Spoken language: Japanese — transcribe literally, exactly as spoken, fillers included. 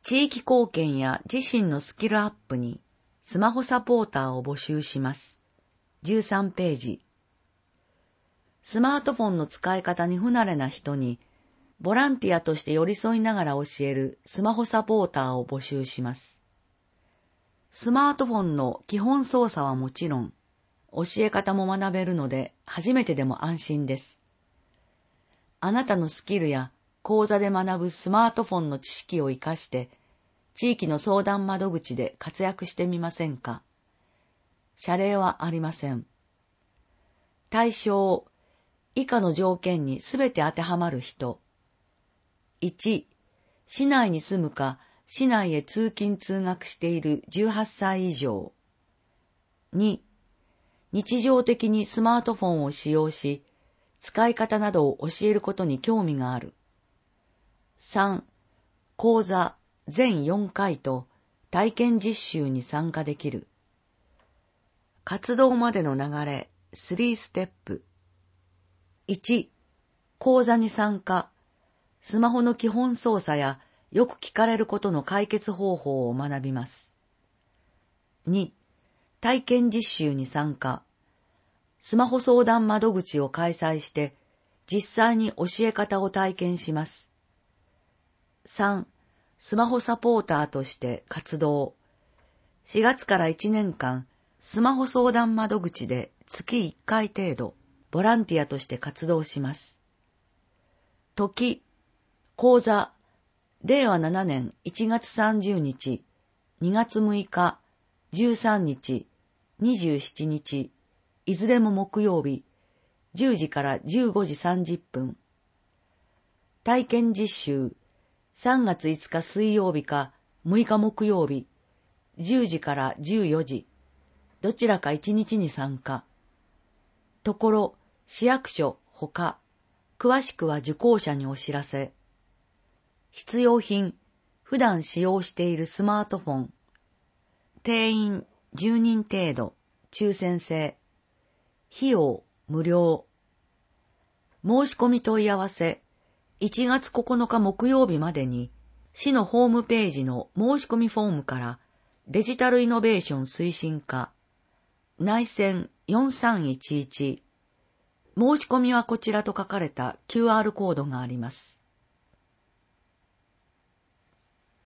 地域貢献や自身のスキルアップにスマホサポーターを募集します。じゅうさんページ。スマートフォンの使い方に不慣れな人にボランティアとして寄り添いながら教えるスマホサポーターを募集します。スマートフォンの基本操作はもちろん、教え方も学べるので初めてでも安心です。あなたのスキルや講座で学ぶスマートフォンの知識を活かして、地域の相談窓口で活躍してみませんか。謝礼はありません。対象、以下の条件にすべて当てはまる人。いち、市内に住むか、市内へ通勤通学しているじゅうはっさい以上。に、日常的にスマートフォンを使用し、使い方などを教えることに興味がある。さん、講座全よんかいと体験実習に参加できる。活動までの流れさんステップ。いち、講座に参加。スマホの基本操作やよく聞かれることの解決方法を学びます。に、体験実習に参加。スマホ相談窓口を開催して実際に教え方を体験します。さん、スマホサポーターとして活動。しがつからいちねんかん、スマホ相談窓口で月いっかい程度、ボランティアとして活動します。時、講座、れいわななねんいちがつさんじゅうにち、にがつむいか、じゅうさんにち、にじゅうしちにち、いずれも木曜日、じゅうじからじゅうごじさんじゅっぷん。体験実習、さんがついつか水曜日かむいか木曜日、じゅうじからじゅうよじ、どちらかいちにちに参加。ところ、市役所、ほか、詳しくは受講者にお知らせ。必要品、普段使用しているスマートフォン。定員じゅうにん程度、抽選制。費用、無料。申し込み問い合わせ、いちがつここのか木曜日までに、市のホームページの申し込みフォームからデジタルイノベーション推進課、内線よんさんいちいち、申し込みはこちらと書かれた キューアール コードがあります。